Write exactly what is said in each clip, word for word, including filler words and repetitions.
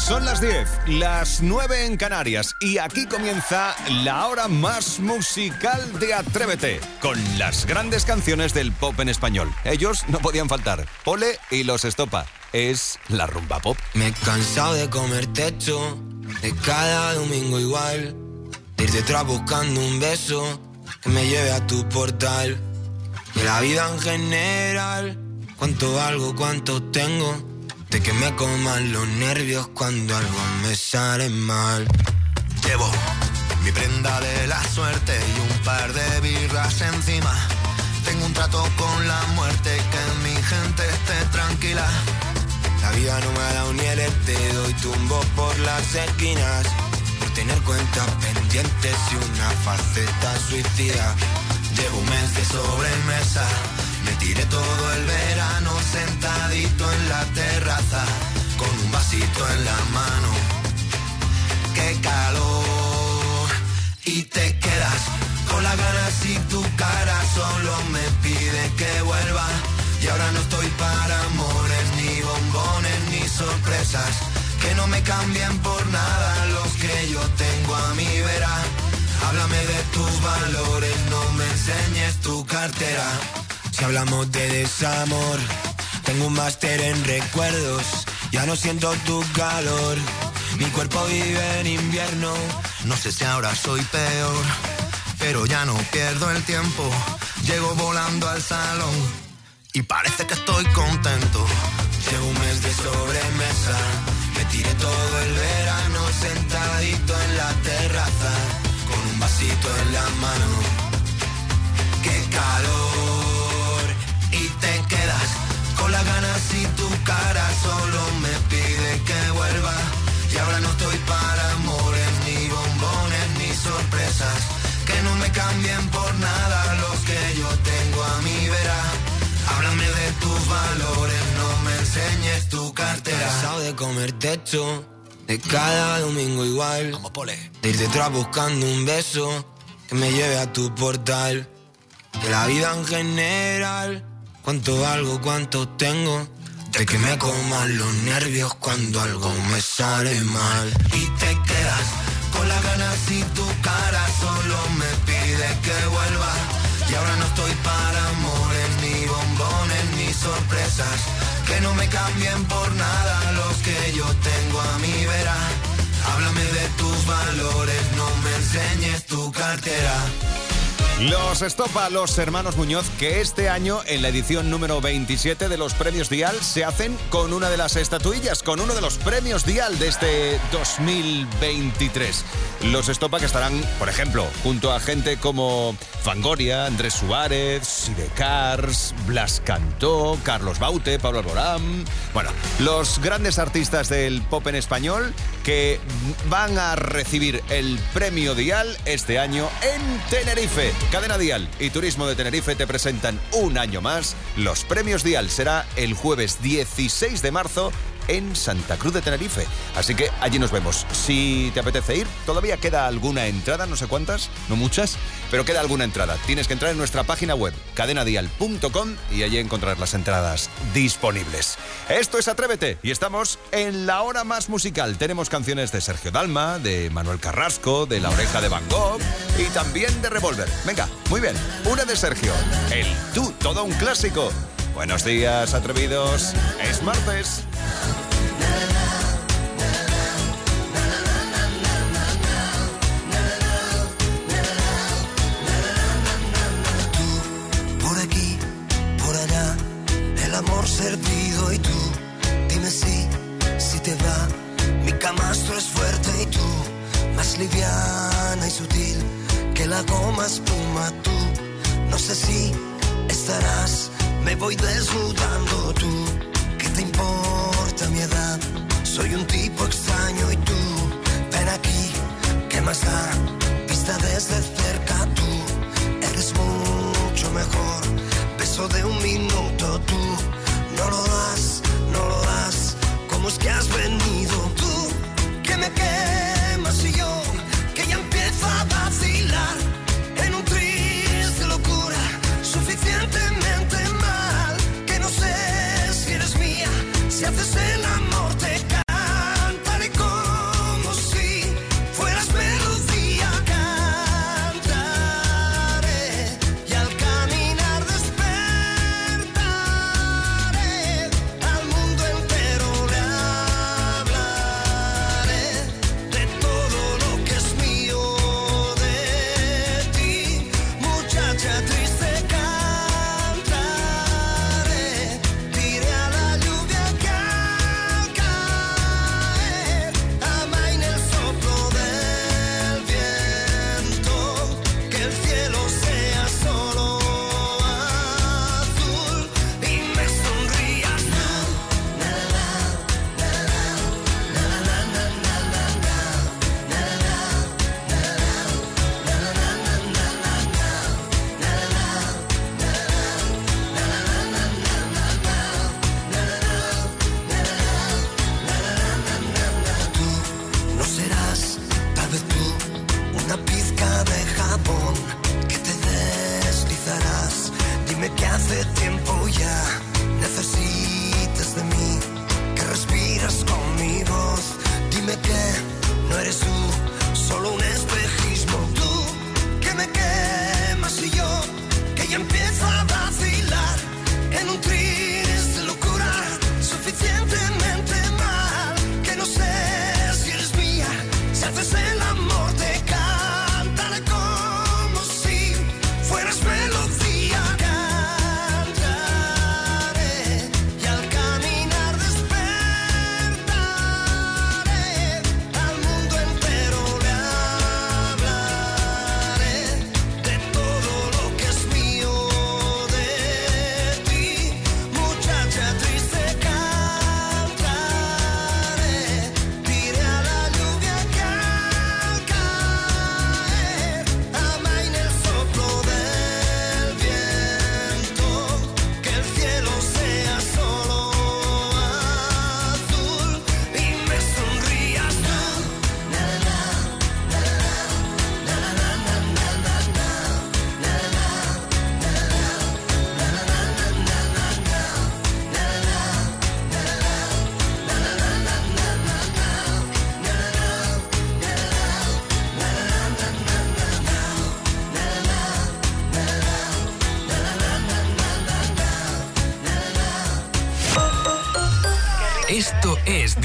Son las diez, las nueve en Canarias y aquí comienza la hora más musical de Atrévete, con las grandes canciones del pop en español. Ellos no podían faltar, Pole y Los Estopa. Es la rumba pop. Me he cansado de comer techo, de cada domingo igual, de ir detrás buscando un beso que me lleve a tu portal. De la vida en general, cuánto valgo, cuánto tengo, de que me coman los nervios cuando algo me sale mal. Llevo mi prenda de la suerte y un par de birras encima. Tengo un trato con la muerte, que mi gente esté tranquila. La vida no me ha dado ni el dedo y tumbo por las esquinas, por tener cuentas pendientes y una faceta suicida. Llevo un mes de sobremesa, me tiré todo el verano sentadito en la terraza, con un vasito en la mano. ¡Qué calor! Y te quedas con las ganas y tu cara solo me pide que vuelva. Y ahora no estoy para amores, ni bombones, ni sorpresas, que no me cambien por nada los que yo tengo a mi vera. Háblame de tus valores, no me enseñes tu cartera. Si hablamos de desamor, tengo un máster en recuerdos, ya no siento tu calor. Mi cuerpo vive en invierno. No sé si ahora soy peor, pero ya no pierdo el tiempo. Llego volando al salón y parece que estoy contento. Llevo un mes de sobremesa, me tiré todo el verano sentadito en la terraza, con un vasito en la mano. ¡Qué calor! Y te quedas con las ganas y tu cara solo me pide que vuelva. Y ahora no estoy para amores, ni bombones, ni sorpresas, que no me cambien por nada los que yo tengo a mi vera. Háblame de tus valores, no me enseñes tu cartera. Cansado de comer techo, de cada domingo igual, como Pole, de ir detrás buscando un beso que me lleve a tu portal. De la vida en general, cuánto valgo, cuánto tengo, de que me coman los nervios cuando algo me sale mal. Y te quedas con las ganas y tu cara solo me pide que vuelva. Y ahora no estoy para amores, ni bombones, ni sorpresas, que no me cambien por nada los que yo tengo a mi vera. Háblame de tus valores, no me enseñes tu cartera. Los Estopa, los hermanos Muñoz, que este año en la edición número veintisiete de los premios Dial se hacen con una de las estatuillas, con uno de los premios Dial de este dos mil veintitrés. Los Estopa que estarán, por ejemplo, junto a gente como Fangoria, Andrés Suárez, Sidecars, Blas Cantó, Carlos Baute, Pablo Alborán. Bueno, los grandes artistas del pop en español que van a recibir el premio Dial este año en Tenerife. Cadena Dial y Turismo de Tenerife te presentan un año más los premios Dial. Será el jueves dieciséis de marzo en Santa Cruz de Tenerife. Así que allí nos vemos. Si te apetece ir, todavía queda alguna entrada, no sé cuántas, no muchas, pero queda alguna entrada. Tienes que entrar en nuestra página web, cadena dial punto com, y allí encontrar las entradas disponibles. Esto es Atrévete y estamos en la hora más musical. Tenemos canciones de Sergio Dalma, de Manuel Carrasco, de La Oreja de Van Gogh y también de Revolver. Venga, muy bien, una de Sergio, el Tú, todo un clásico. Buenos días, atrevidos. Es martes. Tú, por aquí, por allá, el amor servido y tú, dime si, si te va. Mi camastro es fuerte y tú, más liviana y sutil que la goma espuma tú. No sé si estarás, me voy desnudando tú. ¿Qué te importa mi edad? Soy un tipo extraño y tú, ven aquí, ¿qué más da? Vista desde cerca tú, eres mucho mejor. Beso de un minuto tú, no lo das, no lo das. ¿Cómo es que has venido tú? Que me quemas y yo, que ya empiezo a vacilar en un tris de locura, suficientemente mal, que no sé si eres mía, si haces el amor te cantaré con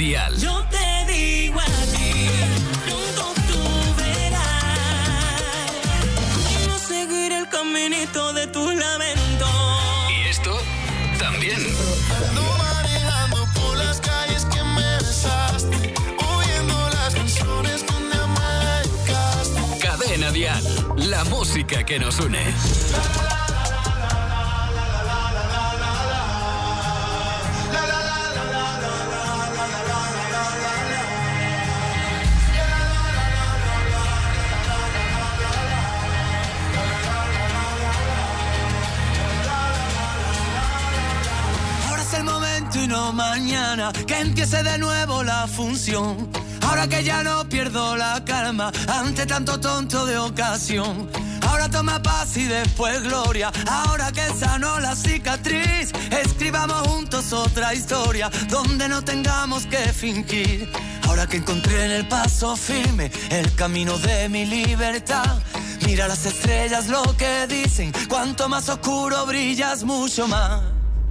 Dial. Yo te digo a ti, pronto tú verás, no seguir el caminito de tus lamentos. Y esto también. Ando manejando por las calles que me besaste, oyendo las canciones donde me dedicaste. Cadena Dial, la música que nos une. Y no mañana, que empiece de nuevo la función. Ahora que ya no pierdo la calma ante tanto tonto de ocasión. Ahora toma paz y después gloria. Ahora que sanó la cicatriz, escribamos juntos otra historia donde no tengamos que fingir. Ahora que encontré en el paso firme el camino de mi libertad, mira las estrellas lo que dicen, cuanto más oscuro brillas mucho más.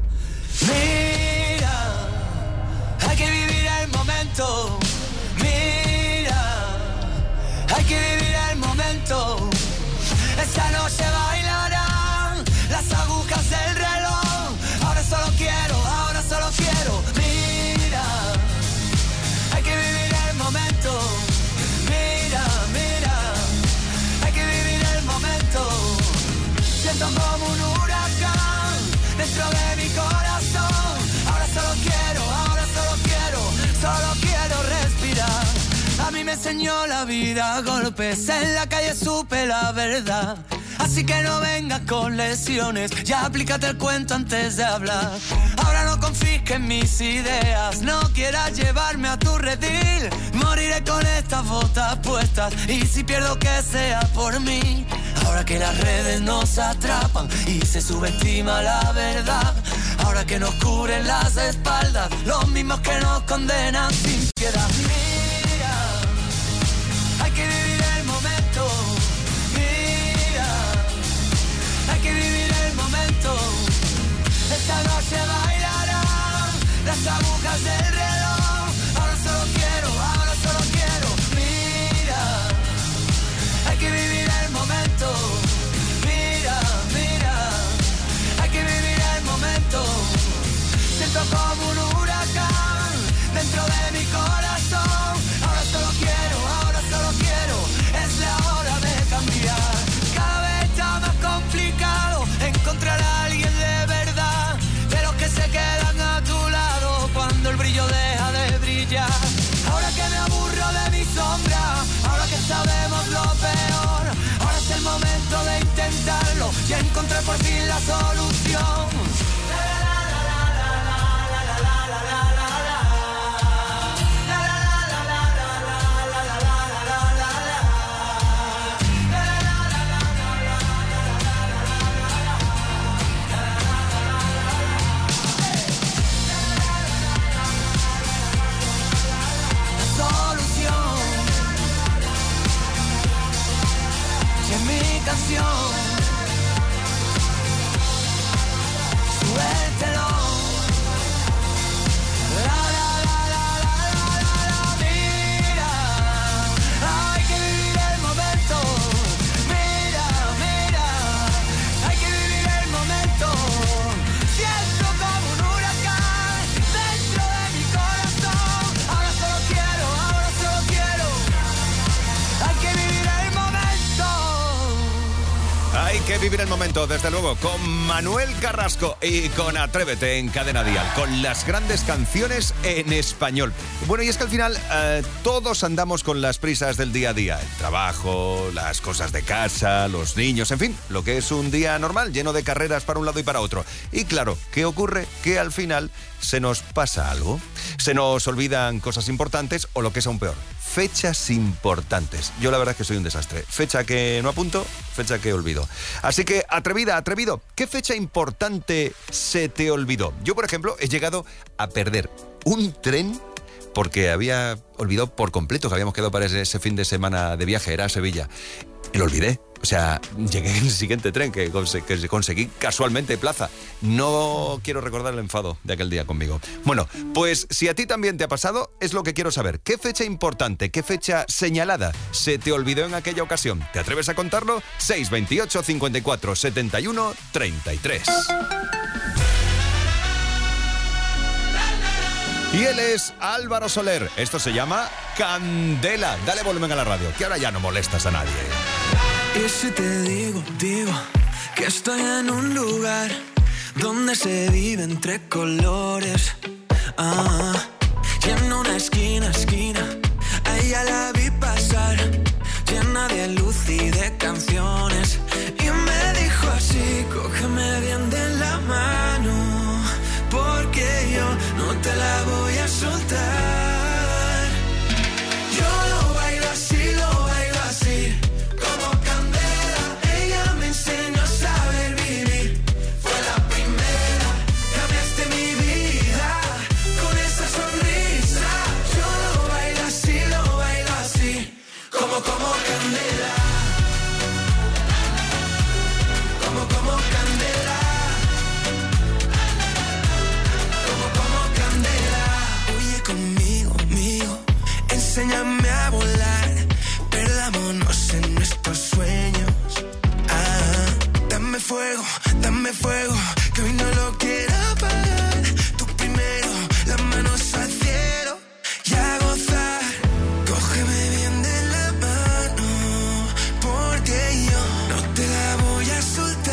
Mira, hay que vivir el momento. Mira, hay que vivir el momento. Esta noche bailarán las agujas del reloj. Ahora solo quiero, ahora solo quiero. Mira, hay que vivir el momento. Mira, mira, hay que vivir el momento. Siento como un huracán dentro de mi corazón. Ahora solo quiero, ahora solo quiero, solo quiero respirar. A mí me enseñó la vida a golpes, en la calle supe la verdad. Así que no vengas con lesiones, ya aplícate el cuento antes de hablar. Ahora no confisques mis ideas, no quieras llevarme a tu redil. Moriré con estas botas puestas y si pierdo que sea por mí. Ahora que las redes nos atrapan y se subestima la verdad. Ahora que nos cubren las espaldas los mismos que nos condenan sin piedad. Mira, hay que vivir el momento. Mira, hay que vivir el momento. Esta noche bailarán las agujas del reloj. Ahora solo quiero, ahora solo quiero. Mira, hay que vivir el momento. Mira, mira, hay que vivir el momento. Siento como un huracán dentro de mi corazón. Ahora solo quiero, ahora solo quiero. Es la hora de cambiar. Cada vez está más complicado encontrar a alguien de verdad, de los que se quedan a tu lado cuando el brillo deja de brillar. Ahora que me aburro de mi sombra, ahora que sabemos lo peor, ahora es el momento de intentarlo y encontrar por fin la solución. Canción, suéltelo. La, la, la, la, la, la, la, mira, hay que vivir el momento. Mira, mira, hay que vivir el momento. Siento como un huracán dentro de mi corazón. Ahora solo quiero, ahora solo quiero. Hay que vivir el momento. Hay que vivir el momento, desde luego, con Manuel Carrasco y con Atrévete en Cadena Dial, con las grandes canciones en español. Bueno, y es que al final eh, todos andamos con las prisas del día a día, el trabajo, las cosas de casa, los niños, en fin, lo que es un día normal, lleno de carreras para un lado y para otro. Y claro, ¿qué ocurre? Que al final se nos pasa algo. Se nos olvidan cosas importantes o lo que es aún peor, fechas importantes. Yo la verdad es que soy un desastre. Fecha que no apunto, fecha que olvido. Así que, atrevida, atrevido, ¿qué fecha importante se te olvidó? Yo, por ejemplo, he llegado a perder un tren porque había olvidado por completo que habíamos quedado para ese fin de semana de viaje, era a Sevilla. Lo olvidé. O sea, llegué en el siguiente tren que, conse- que conseguí casualmente plaza. No quiero recordar el enfado de aquel día conmigo. Bueno, pues si a ti también te ha pasado, es lo que quiero saber. ¿Qué fecha importante, qué fecha señalada se te olvidó en aquella ocasión? ¿Te atreves a contarlo? seis veintiocho, cincuenta y cuatro, setenta y uno, treinta y tres. Y él es Álvaro Soler. Esto se llama Candela. Dale volumen a la radio, que ahora ya no molestas a nadie. Y si te digo, digo que estoy en un lugar donde se vive entre colores. Ah, y en una esquina, esquina, a ella la vi pasar, llena de luz y de canciones. Y me dijo así, cógeme bien de la mano, porque yo no te la voy a soltar. Yo lo bailo así, lo bailo así. Como, como candela, como, como candela, como, como candela. Oye conmigo, mío, enséñame a volar, perdámonos en nuestros sueños. Ah, dame fuego, dame fuego, que hoy no lo quiero apagar. Tú primero, las manos al cielo y a gozar. Cógeme bien de la mano, porque yo no te la voy a soltar.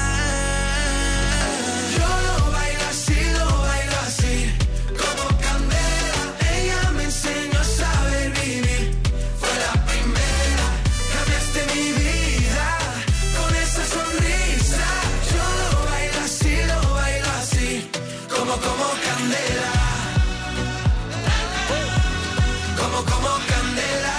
Yo lo bailo así, lo bailo así, como candela. Ella me enseñó a saber vivir. Fue la primera, cambiaste mi vida con esa sonrisa. Yo lo bailo así, lo bailo así, como, como candela. Como, como candela,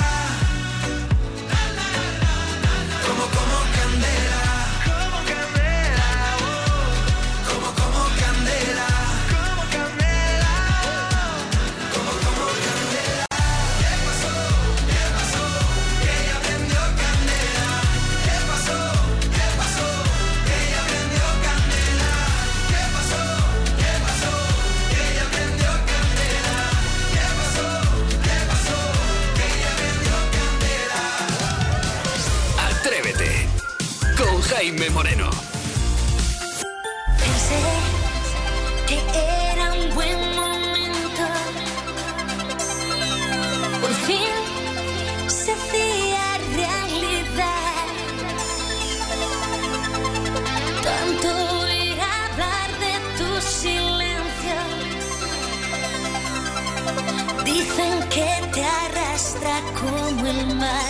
como, como candela, como candela, oh. Como, como candela, como candela, oh. Como, como candela. ¿Qué pasó? ¿Qué pasó? Que ella prendió candela. ¿Qué pasó? ¿Qué pasó? Que ella prendió candela. ¿Qué pasó? ¿Qué pasó? Que ella prendió candela. ¿Qué pasó? ¿Qué pasó? Que ella prendió candela. Atrévete con Jaime Moreno. Pensé que era un buen momento. Por fin se hacía realidad. Tanto oír hablar de tu silencio. Dicen que te arrastra como el mar.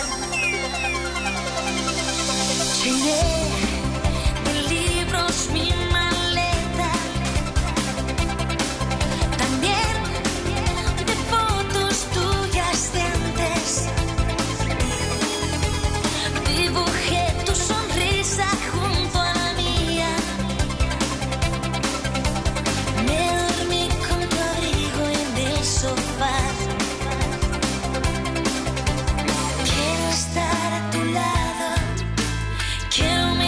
Llené de libros mi maleta, también de fotos tuyas de antes. Dibujé tu sonrisa junto a la mía. Me dormí con tu abrigo en el sofá. Quiero estar a tu lado. Quiero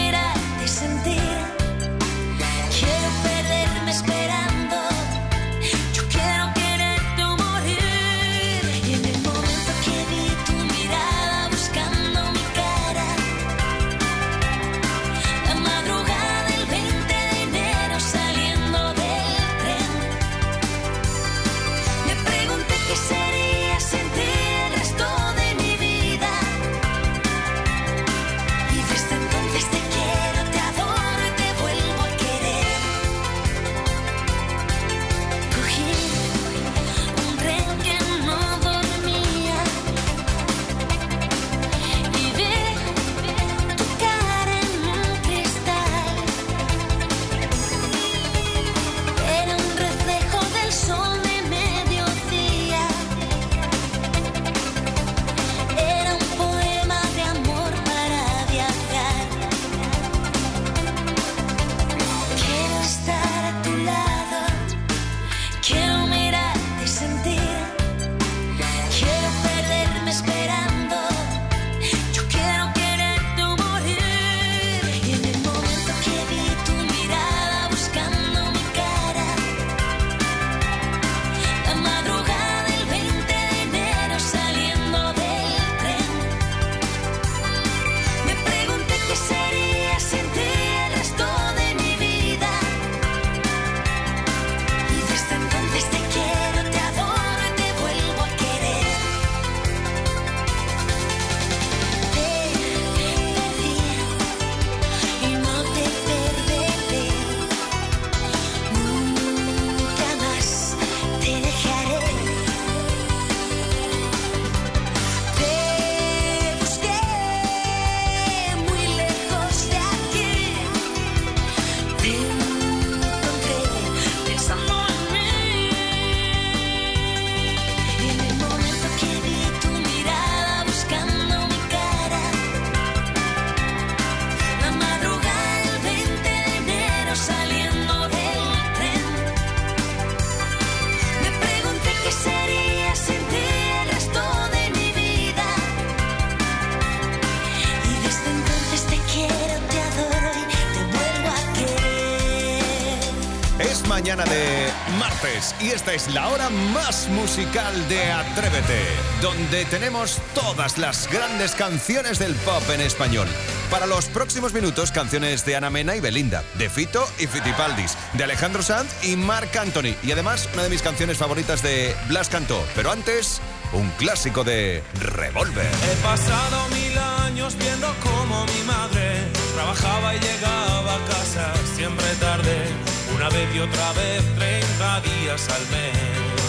mañana de martes y esta es la hora más musical de Atrévete, donde tenemos todas las grandes canciones del pop en español. Para los próximos minutos, canciones de Ana Mena y Belinda, de Fito y Fitipaldis, de Alejandro Sanz y Marc Anthony y además una de mis canciones favoritas de Blas Cantó. Pero antes, un clásico de Revolver. He pasado mil años viendo cómo mi madre trabajaba y llegaba a casa siempre tarde, una vez y otra vez, treinta días al mes.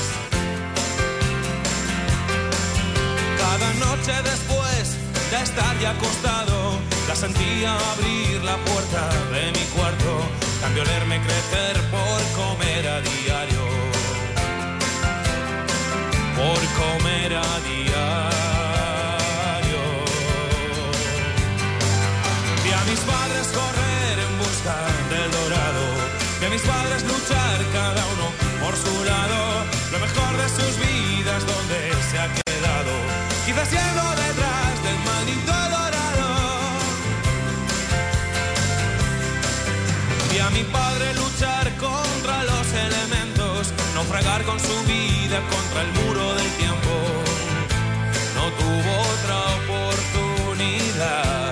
Cada noche después de estar ya acostado, la sentía abrir la puerta de mi cuarto, cambió olerme crecer por comer a diario, por comer a diario. Vi a mis padres correr en busca del dorado, vi a mis padres luchar cada uno por su lado, lo mejor de sus vidas donde se ha quedado, quizás yendo detrás del maldito dorado. Vi a mi padre luchar contra los elementos, naufragar con su vida contra el muro del tiempo, no tuvo otra oportunidad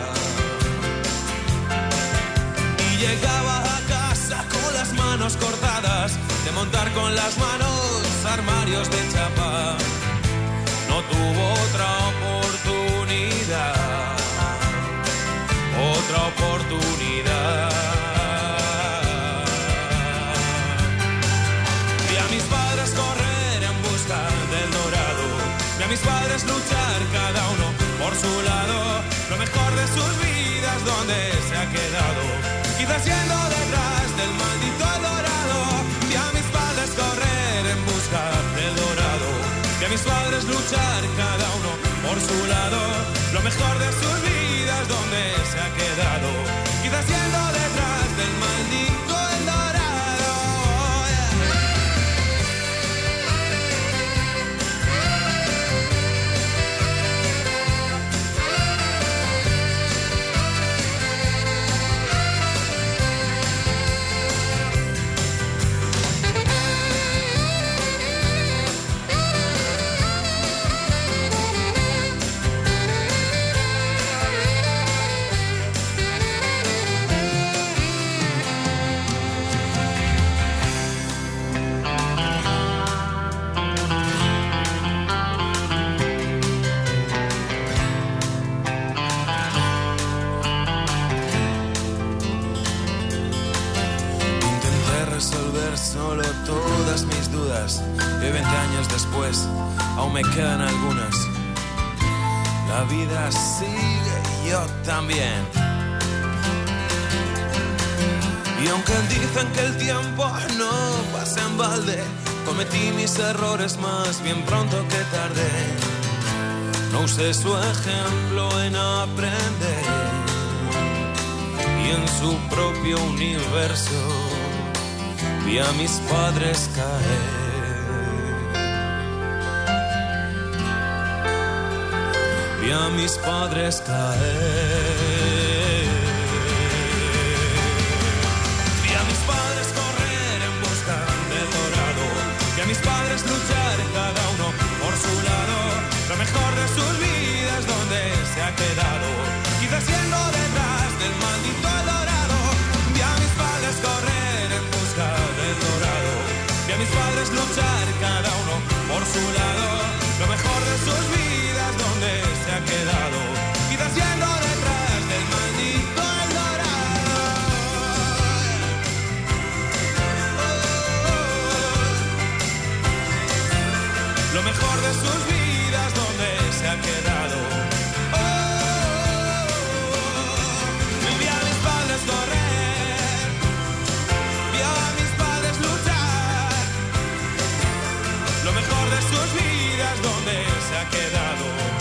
y llegaba a casa con las manos cortadas de montar con las manos armarios de chapa, no tuvo otra oportunidad, otra oportunidad. Vi a mis padres correr en busca del dorado, vi a mis padres luchar cada uno por su lado, lo mejor de sus vidas donde se ha quedado, quizás yendo detrás del maldito dorado. Vi a mis padres correr en busca del dorado, vi a mis padres luchar cada uno por su lado, lo mejor de sus vidas donde se ha quedado, quizás yendo detrás del maldito el dorado. Solo todas mis dudas, que veinte años después aún me quedan algunas. La vida sigue y yo también. Y aunque dicen que el tiempo no pasa en balde, cometí mis errores más bien pronto que tarde. No usé su ejemplo en aprender y en su propio universo vi a mis padres caer, vi a mis padres caer, vi a mis padres correr en busca del dorado, vi a mis padres luchar cada uno por su lado, lo mejor de sus vidas donde se ha quedado, quizás yendo detrás del maldito dorado. Vi a mis padres correr en busca del dorado, vi a mis padres luchar cada uno por su lado, lo mejor de sus vidas donde se ha quedado, quizás yendo detrás del maldito el dorado. Lo mejor de sus vidas donde se ha quedado. Vi a mis padres correr, vi a mis padres luchar, lo mejor de sus vidas donde se ha quedado.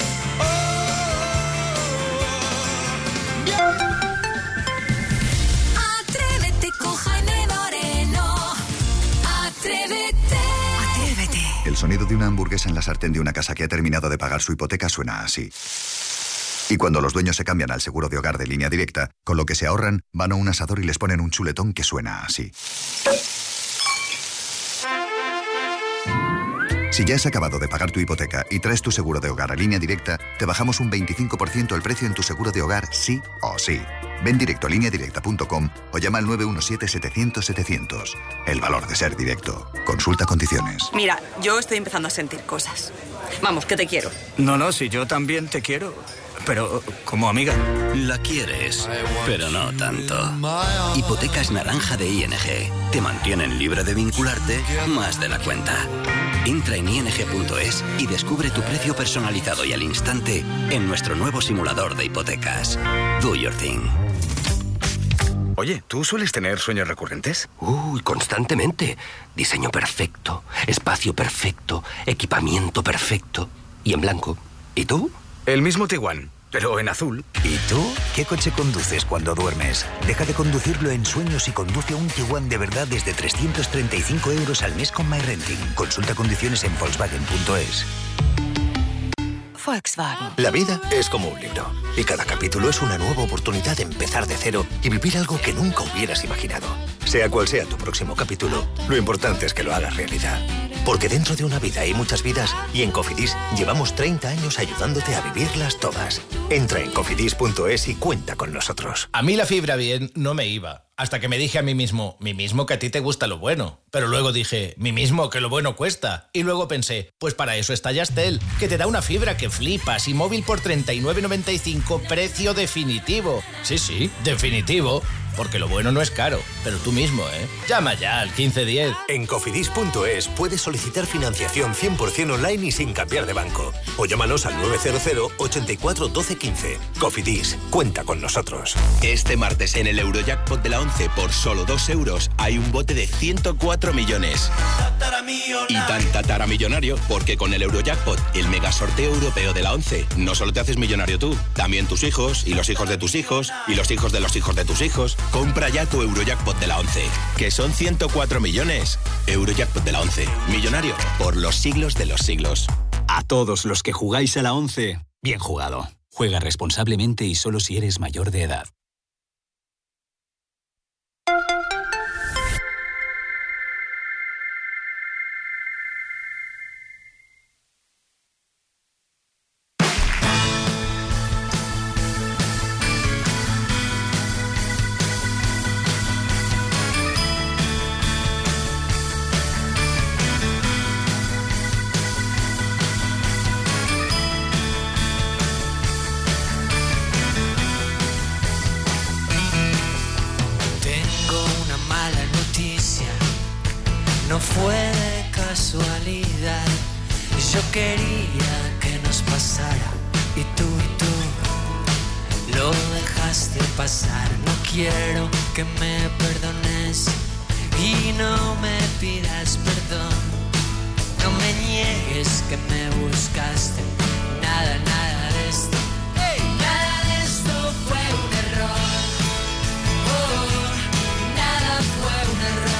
Atrévete con Jaime Moreno. Atrévete. Atrévete. El sonido de una hamburguesa en la sartén de una casa que ha terminado de pagar su hipoteca suena así. Y cuando los dueños se cambian al seguro de hogar de Línea Directa, con lo que se ahorran, van a un asador y les ponen un chuletón que suena así. Si ya has acabado de pagar tu hipoteca y traes tu seguro de hogar a Línea Directa, te bajamos un veinticinco por ciento el precio en tu seguro de hogar sí o sí. Ven directo a línea directa punto com o llama al nueve uno siete, setecientos, setecientos. El valor de ser directo. Consulta condiciones. Mira, yo estoy empezando a sentir cosas. Vamos, que te quiero. No, no, si yo también te quiero. Pero como amiga. La quieres, pero no tanto. Hipotecas naranja de I N G. Te mantienen libre de vincularte más de la cuenta. Entra en i n g punto es y descubre tu precio personalizado y al instante en nuestro nuevo simulador de hipotecas. Do your thing. Oye, ¿tú sueles tener sueños recurrentes? Uy, constantemente. Diseño perfecto, espacio perfecto, equipamiento perfecto y en blanco. ¿Y tú? El mismo Tiguan, pero en azul. ¿Y tú? ¿Qué coche conduces cuando duermes? Deja de conducirlo en sueños y conduce un Tiguan de verdad desde trescientos treinta y cinco euros al mes con MyRenting. Consulta condiciones en volkswagen punto es. Volkswagen. La vida es como un libro y cada capítulo es una nueva oportunidad de empezar de cero y vivir algo que nunca hubieras imaginado. Sea cual sea tu próximo capítulo, lo importante es que lo hagas realidad. Porque dentro de una vida hay muchas vidas y en Cofidis llevamos treinta años ayudándote a vivirlas todas. Entra en cofidis punto es y cuenta con nosotros. A mí la fibra bien no me iba. Hasta que me dije a mí mismo, mí mismo que a ti te gusta lo bueno. Pero luego dije, mí mismo que lo bueno cuesta. Y luego pensé, pues para eso está Yastel, que te da una fibra que flipas y móvil por treinta y nueve noventa y cinco, precio definitivo. Sí, sí, definitivo. Porque lo bueno no es caro, pero tú mismo, ¿eh? Llama ya al quince diez. En cofidis punto es puedes solicitar financiación cien por ciento online y sin cambiar de banco. O llámanos al nueve cero cero, ochenta y cuatro, doce, quince. Cofidis, cuenta con nosotros. Este martes en el Eurojackpot de la once, por solo dos euros, hay un bote de ciento cuatro millones. Y tan tataramillonario, porque con el Eurojackpot, el mega sorteo europeo de la once, no solo te haces millonario tú, también tus hijos, y los hijos de tus hijos, y los hijos de los hijos de tus hijos. Compra ya tu Eurojackpot de la once, que son ciento cuatro millones. Eurojackpot de la once, millonario por los siglos de los siglos. A todos los que jugáis a la once, bien jugado. Juega responsablemente y solo si eres mayor de edad. No fue de casualidad, yo quería que nos pasara y tú y tú lo dejaste pasar. No quiero que me perdones y no me pidas perdón. No me niegues que me buscaste, nada, nada de esto. Hey, nada de esto fue un error. Oh, nada fue un error.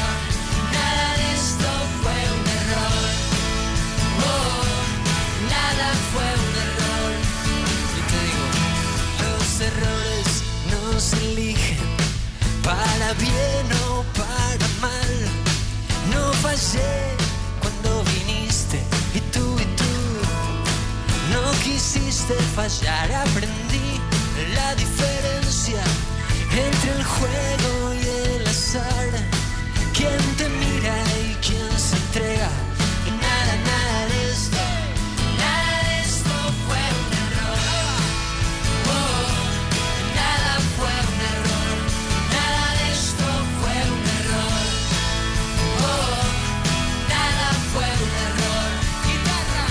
Los errores no se eligen para bien o para mal. No fallé cuando viniste y tú y tú no quisiste fallar. Aprendí la diferencia entre el juego y el azar. Quién te mira y quién se entrega. Y nada, nada de esto, nada de esto fue un error. Nada fue un error, nada de esto fue un error. Oh, nada fue un error. Guitarra.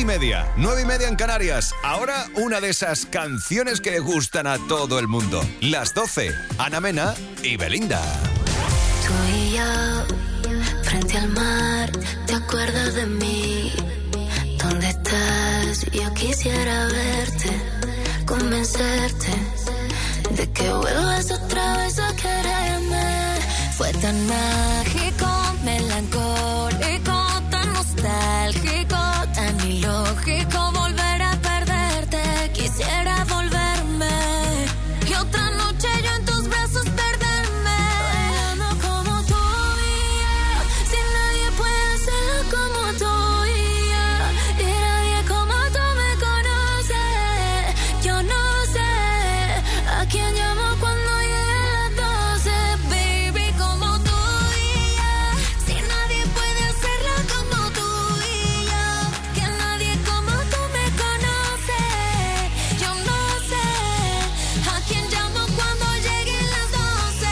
y media, nueve y media en Canarias. Ahora una de esas canciones que gustan a todo el mundo. Las doce, Ana Mena y Belinda. Tú y yo, frente al mar, ¿te acuerdas de mí? ¿Dónde estás? Yo quisiera verte, convencerte de que vuelvas otra vez a quererme. Fue tan mágico, melancólico, tan nostálgico, tan ilógico volver a perderte. Quisiera volverme y otra noche yo en tus brazos perderme. Bailando como tú y yo, si nadie puede hacerlo como tú y yo, y nadie como tú me conoce. Yo no sé a quién llamo cuando llegue las doce, baby, como tú y yo, si nadie puede hacerlo como tú y yo, que nadie como tú me conoce. Yo no sé a quién llamo cuando lleguen las doce.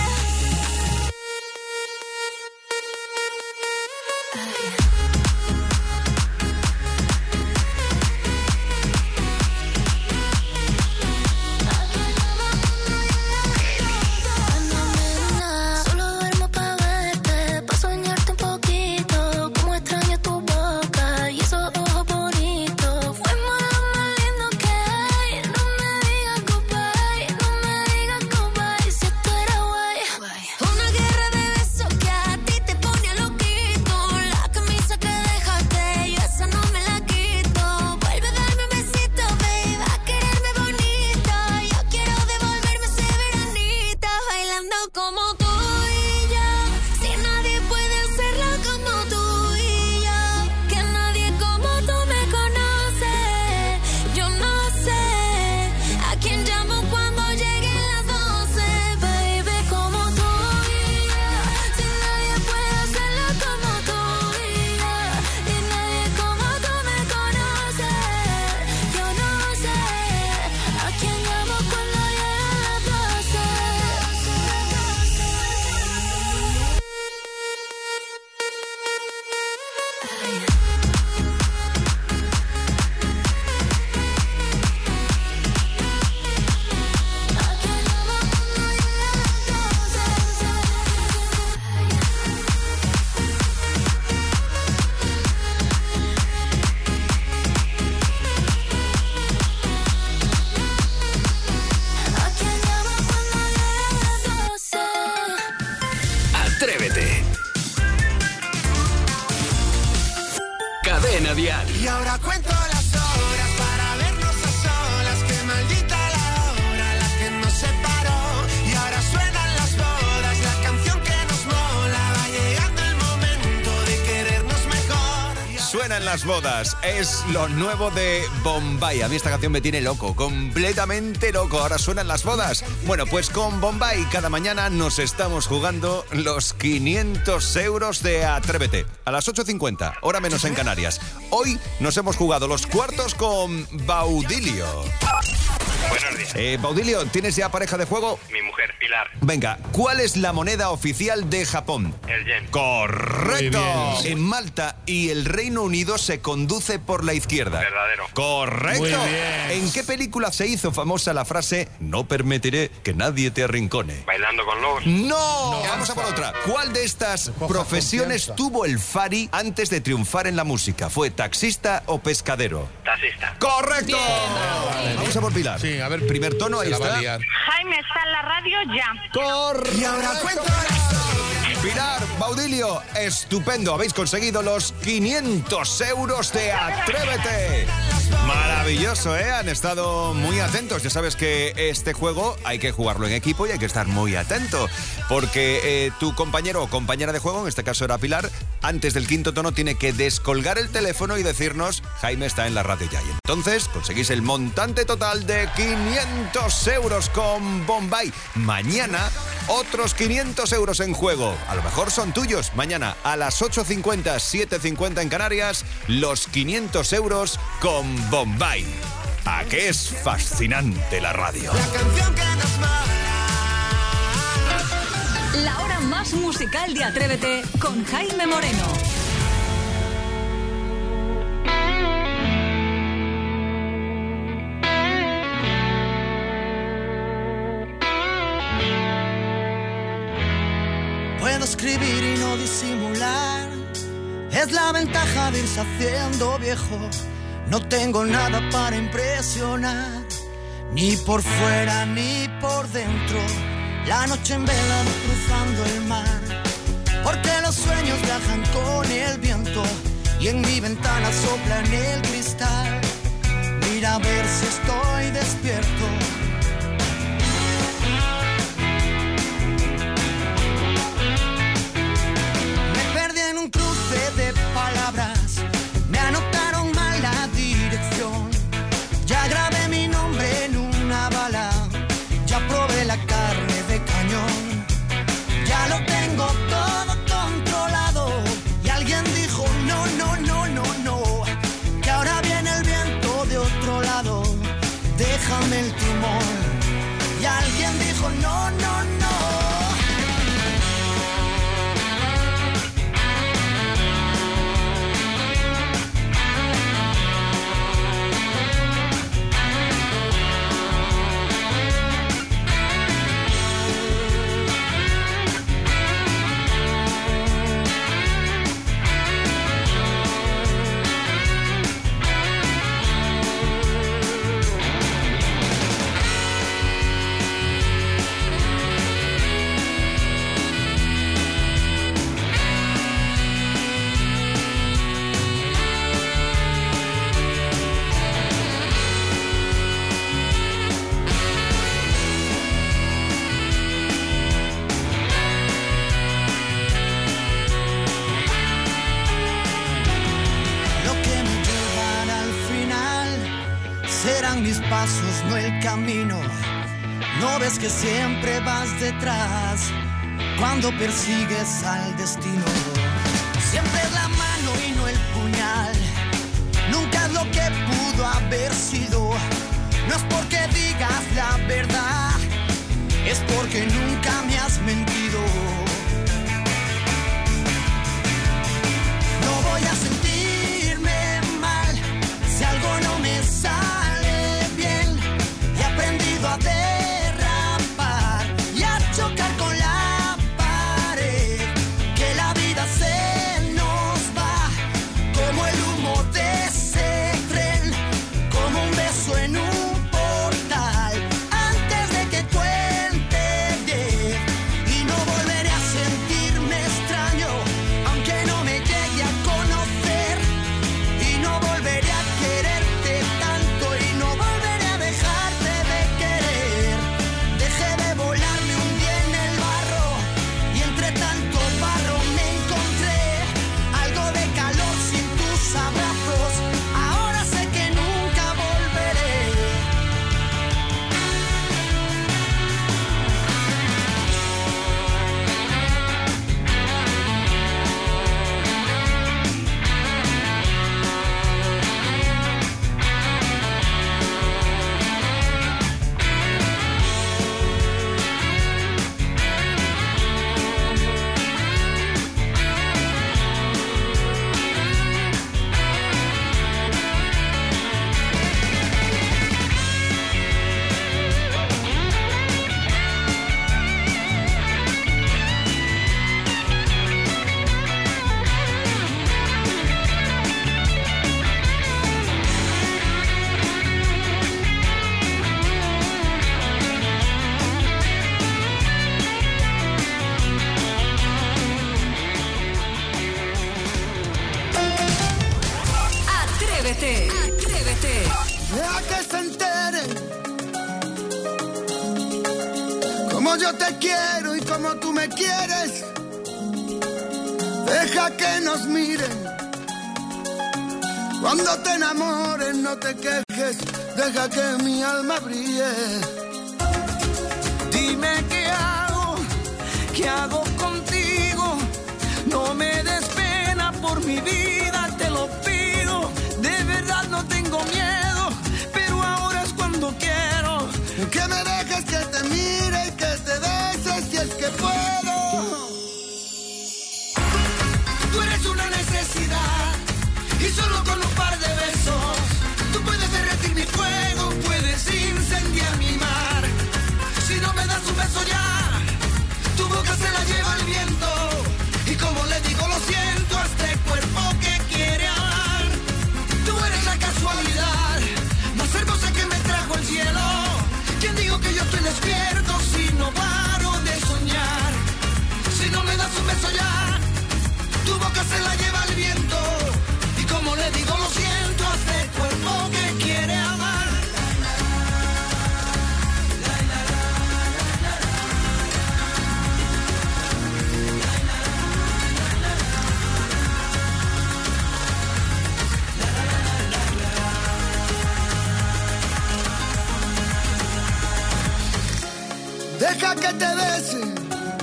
Solo duermo pa' verte, pa' soñarte un poquito. Como extraño tu boca y esos ojos bonitos. Fuimos lo más lindo que hay. No me digas goodbye, no me digas goodbye. Si esto era guay. Una guerra de besos que a ti te pone loquito. La camisa que dejaste, yo esa no me la quito. Vuelve a darme un besito, baby, a quererme bonito. Yo quiero devolverme ese veranito. Bailando como tú y yo, si nadie puede hacerlo como tú y yo, que nadie como tú me conoce. Yo no sé a quién llamo cuando lleguen las doce, baby, como tú y yo, si nadie puede hacerlo como tú y yo, y nadie como tú me conoce. Yo no sé a quién llamo cuando lleguen las doce. Atrévete. Cadena Dial. Y ahora cuento las horas para vernos a solas. Qué maldita la hora, la que nos separó. Y ahora suenan las bodas, la canción que nos mola. Va llegando el momento de querernos mejor. Suenan las bodas, es lo nuevo de Bombay. A mí esta canción me tiene loco, completamente loco. Ahora suenan las bodas. Bueno, pues con Bombay cada mañana nos estamos jugando los quinientos euros de Atrévete. A las ocho cincuenta, hora menos en Canarias. Hoy nos hemos jugado los cuartos con Baudilio. Buenos días. Eh, Baudilio, ¿tienes ya pareja de juego? Mi mujer, Pilar. Venga, ¿cuál es la moneda oficial de Japón? El yen. Correcto. Muy bien. En Malta y el Reino Unido se conduce por la izquierda. Verdadero. Correcto. Muy bien. ¿En qué película se hizo famosa la frase "No permitiré que nadie te arrincone"? Bailando con lobos. ¡No! Vamos a por otra. ¿Cuál de estas profesiones confianza. tuvo el Fari antes de triunfar en la música? ¿Fue taxista o pescadero? Taxista. ¡Correcto! Vamos a por Pilar. Sí, a ver, primer tono, ahí está. Jaime está en la radio ya. Correcto. Y ahora cuento Pilar, Baudilio, estupendo. Habéis conseguido los quinientos euros de Atrévete. Maravilloso, ¿eh? Han estado muy atentos. Ya sabes que este juego hay que jugarlo en equipo y hay que estar muy atento. Porque eh, tu compañero o compañera de juego, en este caso era Pilar, antes del quinto tono tiene que descolgar el teléfono y decirnos: Jaime está en la radio ya. Y entonces conseguís el montante total de quinientos euros con Bombay. Mañana, otros quinientos euros en juego. A lo mejor son tuyos. Mañana a las ocho cincuenta, siete cincuenta en Canarias, los quinientos euros con Bombay. ¿A qué es fascinante la radio? La hora más musical de Atrévete con Jaime Moreno. escribir y no disimular. Es la ventaja de irse haciendo viejo. No tengo nada para impresionar, ni por fuera ni por dentro. La noche en vela cruzando el mar, porque los sueños viajan con el viento y en mi ventana sopla en el cristal. Mira a ver si estoy despierto. Me perdí en un cruce de palabras, me anotaron mal la dirección. Ya grabé mi nombre en una bala, ya probé la carne de cañón. Ya lo tengo todo controlado y alguien dijo no, no, no, no, no, que ahora viene el viento de otro lado, déjame el timón. Y alguien dijo no, no, no. Mis pasos, no el camino. No ves que siempre vas detrás cuando persigues al destino. Siempre es la mano y no el puñal. Nunca es lo que pudo haber sido. No es porque digas la verdad, es porque nunca me has mentido. No voy a sentirme mal si algo no me sale. A derrapar y a chocar con la pared, que la vida se nos va como el humo de ese tren, como un beso en un portal antes de que cuente diez. Y no volveré a sentirme extraño aunque no me llegue a conocer, y no volveré a quererte tanto y no volveré a dejarte de querer. Dejé de volarme un día en el barro y entre tanto barro me encontré algo de calor sin tus abrazos. Ahora sé que nunca volveré. Atrévete, atrévete. A que se enteren como yo te quiero y como tú me quieres. Deja que nos miren cuando te enamores, no te quejes. Deja que mi alma brille. Dime qué hago, qué hago contigo. No me des pena por mi vida, te lo pido. De verdad no tengo miedo, pero ahora es cuando quiero. Que me dejes que te mire y que te beses si es que puedo. Tú eres una necesidad y solo con un par de besos tú puedes derretir mi fuego, puedes incendiar mi mar. Si no me das un beso ya, tu boca se la lleva el viento. Deja que te bese,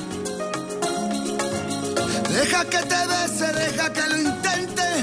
deja que te bese, deja que lo intente,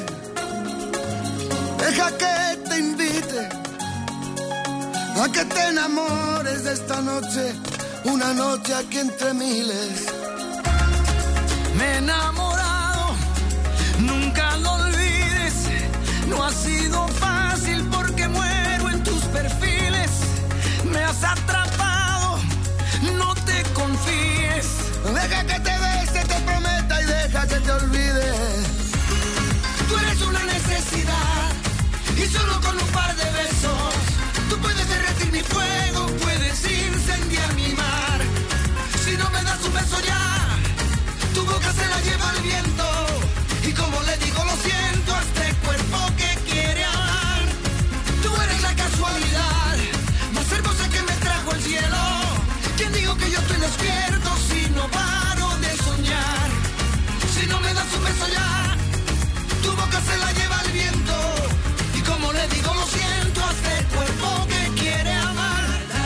deja que te invite a que te enamores de esta noche, una noche aquí entre miles. Me he enamorado, nunca lo olvides, no ha sido fácil porque muero en tus perfiles, me has atrapado, no te confíes. Deja que te bese, te prometa y deja que te olvides. Tú eres una necesidad y solo con un par de besos tú puedes derretir mi fuego, puedes incendiar mi mar. Si no me das un beso ya, tu boca se la lleva el viento y como le digo lo siento a este cuerpo que quiere hablar. Tú eres la casualidad más hermosa que me trajo el cielo. ¿Quién dijo que yo estoy despierto si no paro de soñar? Si no me das un beso ya, tu boca se la lleva el viento y como le digo lo siento a este cuerpo que quiere amar.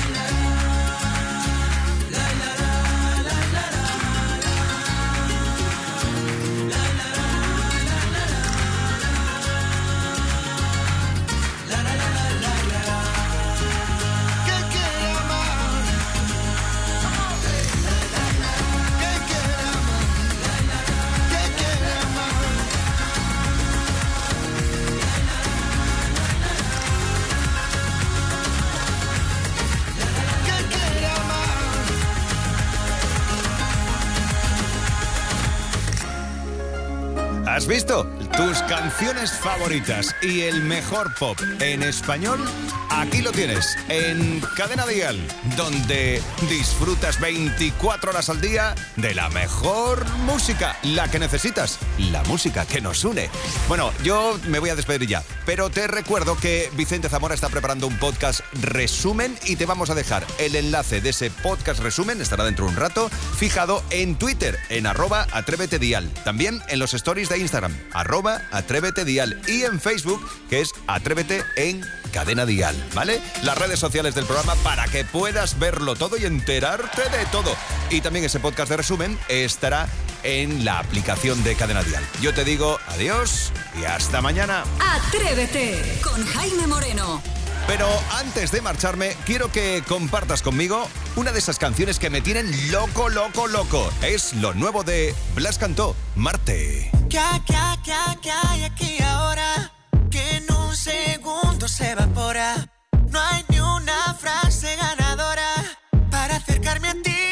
¿Has visto? Tus canciones favoritas y el mejor pop en español, aquí lo tienes, en Cadena Dial, donde disfrutas veinticuatro horas al día de la mejor música, la que necesitas, la música que nos une. Bueno, yo me voy a despedir ya, pero te recuerdo que Vicente Zamora está preparando un podcast resumen y te vamos a dejar el enlace de ese podcast resumen, estará dentro de un rato, fijado en Twitter, en arroba Atrévete Dial, también en los stories de Instagram, arroba Atrévete Dial, y en Facebook, que es Atrévete en Cadena Dial, ¿vale? Las redes sociales del programa para que puedas verlo todo y enterarte de todo. Y también ese podcast de resumen estará en la aplicación de Cadena Dial. Yo te digo adiós y hasta mañana. Atrévete con Jaime Moreno. Pero antes de marcharme, quiero que compartas conmigo una de esas canciones que me tienen loco, loco, loco. Es lo nuevo de Blas Cantó, Marte. ¿Qué, qué, qué, qué hay aquí ahora? Que en un segundo se evapora. No hay ni una frase ganadora para acercarme a ti.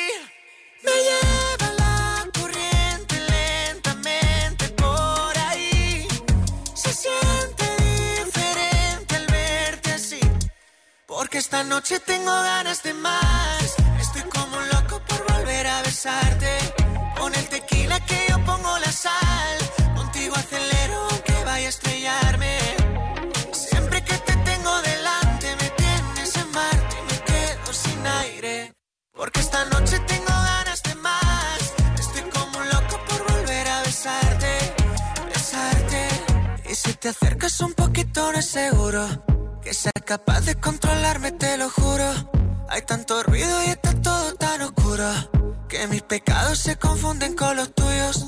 Me lleva la corriente lentamente por ahí. Se siente diferente al verte así. Porque esta noche tengo ganas de más. Estoy como un loco por volver a besarte. Con el tequila que yo pongo la sal. Contigo acelero aunque vaya a estrellarme. Siempre que te tengo delante me tienes en Marte y me quedo sin aire. Porque esta noche tengo ganas de más. Estoy como un loco por volver a besarte, besarte. Y si te acercas un poquito no es seguro que sea capaz de controlarme, te lo juro. Hay tanto ruido y está todo tan oscuro que mis pecados se confunden con los tuyos.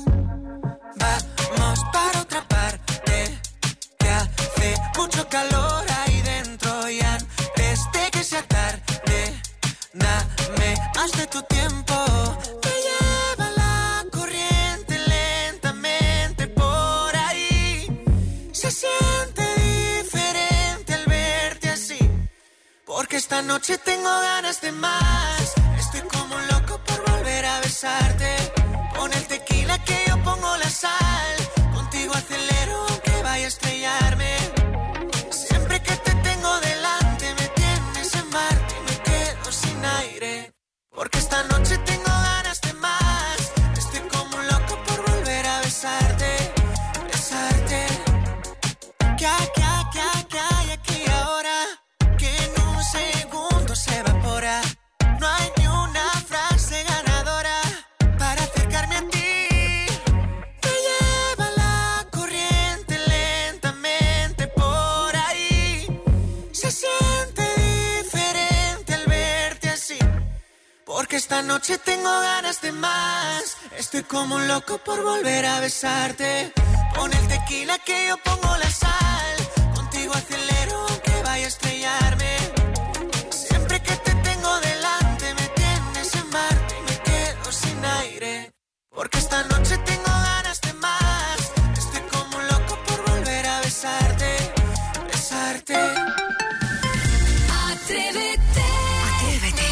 Vamos para otra parte, que hace mucho calor ahí dentro. Y antes de que sea tarde, dame más de tu tiempo. Me lleva la corriente lentamente por ahí. Se siente diferente al verte así. Porque esta noche tengo ganas de más. Estoy como un loco por volver a besarte. Con el tequila que yo pongo la sal. Contigo acelero aunque vaya a estrellarme. Siempre que te tengo delante me tienes en Marte y me quedo sin aire. Porque esta noche tengo ganas de más. Estoy como un loco por volver a besarte, besarte. ¿Qué, qué, qué, qué hay aquí ahora? Que en un segundo se evapora. No hay ni una frase ganadora para acercarme a ti. Me lleva la corriente lentamente por esta noche tengo ganas de más. Estoy como un loco por volver a besarte. Pon el tequila que yo pongo la sal. Contigo acelero aunque vaya a estrellarme. Siempre que te tengo delante me tienes en Marte y me quedo sin aire. Porque esta noche tengo ganas de más. Estoy como un loco por volver a besarte. Besarte. Atrévete. Atrévete.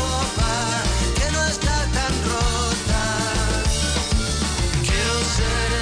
Ser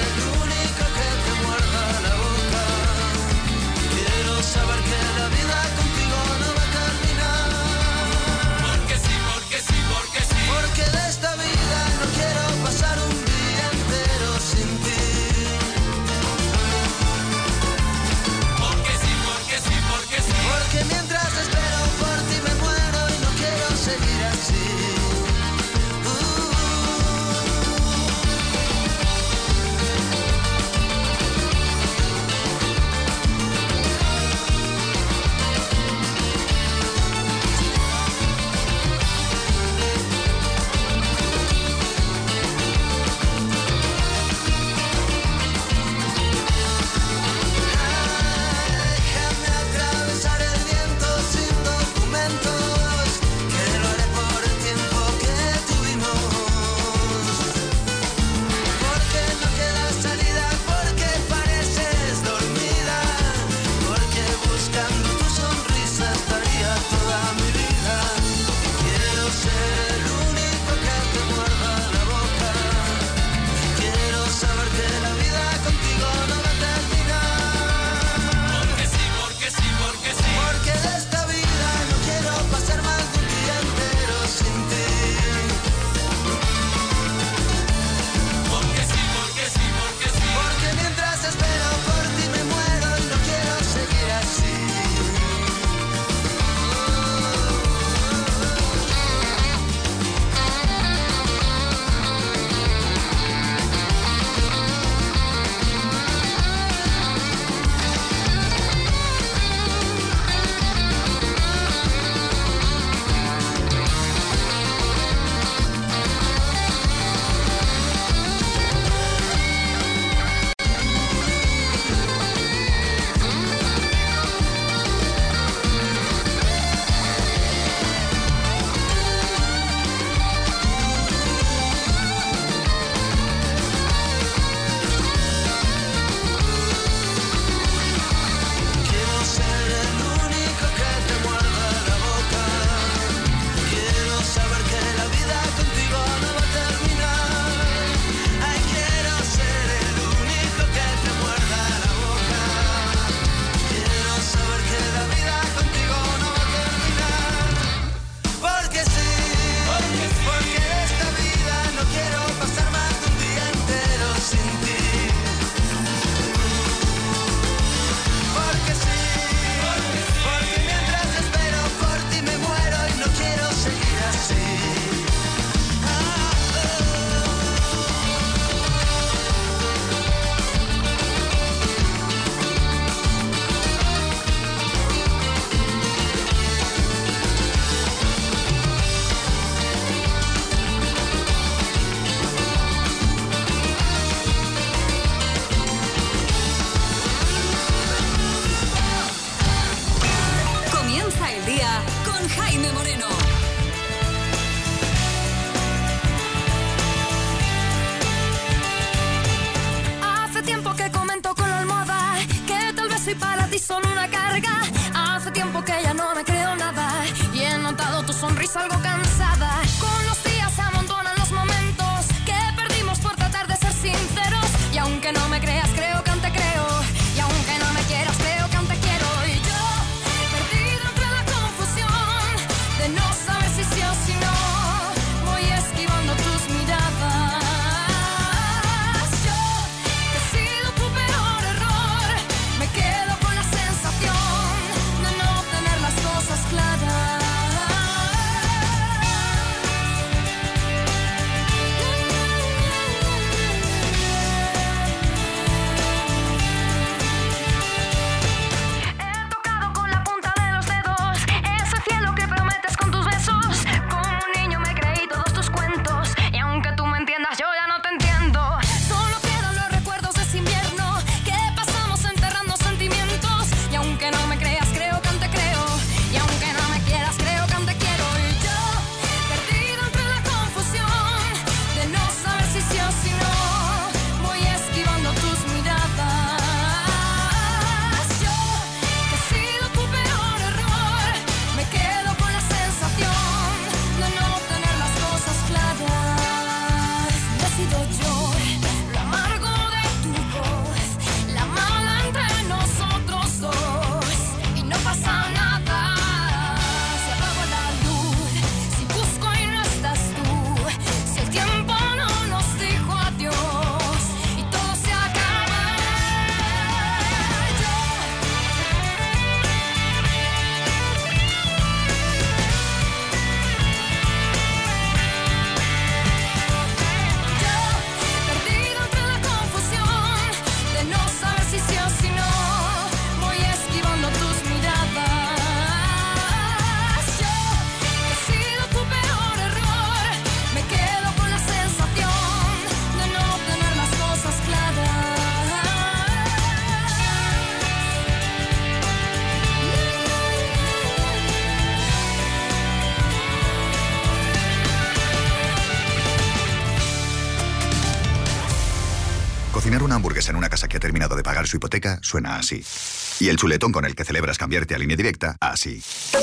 salgo cansada. Con los días se amontonan los momentos que perdimos por tratar de ser sinceros. Y aunque no me creas, creo que aún te creo. Y aunque no me quieras, creo que aún te quiero. Y yo, perdido entre la confusión de no saber si sí o si no, voy esquivando tus miradas. Yo, que he sido tu peor error, me quedo con la sensación de no tener las cosas claras. He tocado con la punta de los dedos ese cielo que prometes con tus besos. Como un niño me creí todos tus cuentos y aunque tú me entiendas yo ya no te entiendo. Solo quedan los recuerdos de ese invierno que pasamos enterrando sentimientos. Y aunque no me creas, creo que aún te creo. Y aunque no me quieras, creo que aún te quiero. Y yo, perdido entre la confusión de no saber si sí o si no, voy esquivando tus miradas. Yo, que he sido tu peor error, me quedo con la sensación de no tener las cosas claras. He sido yo lo amargo de tu voz, la mala entre nosotros dos. Y no pasa nada si apago la luz, si busco y no estás tú, si el tiempo no nos dijo adiós y todo se acaba. Yo, perdido entre la confusión de no saber si sí o si no, voy esquivando tus miradas. Yo, que he sido tu peor error, me quedo con la sensación de no tener las cosas claras. Cocinar una hamburguesa en una casa que ha terminado de pagar su hipoteca suena así. Y el chuletón con el que celebras cambiarte a Línea Directa, así.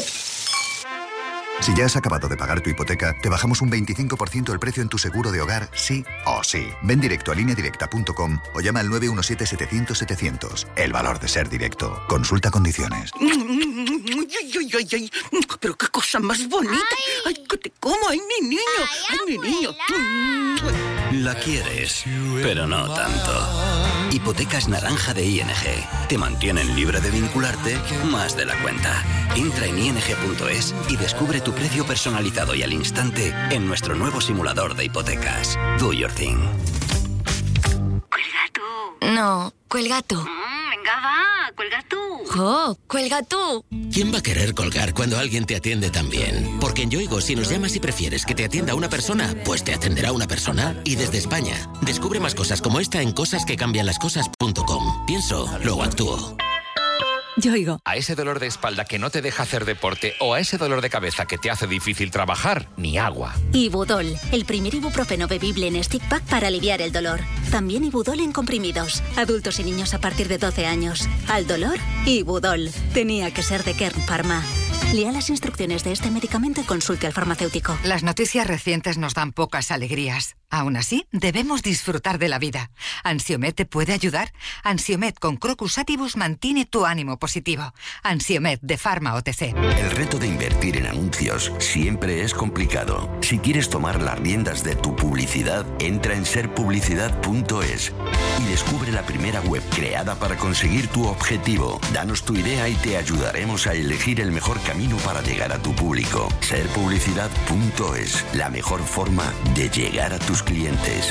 Si ya has acabado de pagar tu hipoteca, te bajamos un veinticinco por ciento el precio en tu seguro de hogar, sí o sí. Ven directo a línea directa punto com o llama al nueve uno siete setecientos setecientos. El valor de ser directo. Consulta condiciones. Ay, ay, ay, ay. Pero qué cosa más bonita. Ay, que te como, ay, mi niño. Ay, mi niño. La quieres, pero no tanto. Hipotecas naranja de I N G. Te mantienen libre de vincularte más de la cuenta. Entra en i n g punto es y descubre tu precio personalizado y al instante en nuestro nuevo simulador de hipotecas. Do your thing. Cuelga tú. No, cuelga tú. Mm, venga, va, cuelga tú. ¡Oh, cuelga tú! ¿Quién va a querer colgar cuando alguien te atiende tan bien? Porque en Yoigo, si nos llamas y prefieres que te atienda una persona, pues te atenderá una persona. Y desde España, descubre más cosas como esta en cosas que cambian las cosas punto com. Pienso, luego actúo. Yoigo. A ese dolor de espalda que no te deja hacer deporte o a ese dolor de cabeza que te hace difícil trabajar, ni agua. Ibudol, el primer ibuprofeno bebible en stick pack para aliviar el dolor. También Ibudol en comprimidos. Adultos y niños a partir de doce años. Al dolor, Ibudol. Tenía que ser de Kern Pharma. Lea las instrucciones de este medicamento y consulte al farmacéutico. Las noticias recientes nos dan pocas alegrías. Aún así, debemos disfrutar de la vida. ¿Ansiomed te puede ayudar? Ansiomed con Crocus Atibus mantiene tu ánimo positivo. Ansiomed de Pharma O T C. El reto de invertir en anuncios siempre es complicado. Si quieres tomar las riendas de tu publicidad, entra en ser publicidad punto es y descubre la primera web creada para conseguir tu objetivo. Danos tu idea y te ayudaremos a elegir el mejor camino para llegar a tu público. ser publicidad punto es, la mejor forma de llegar a tus clientes.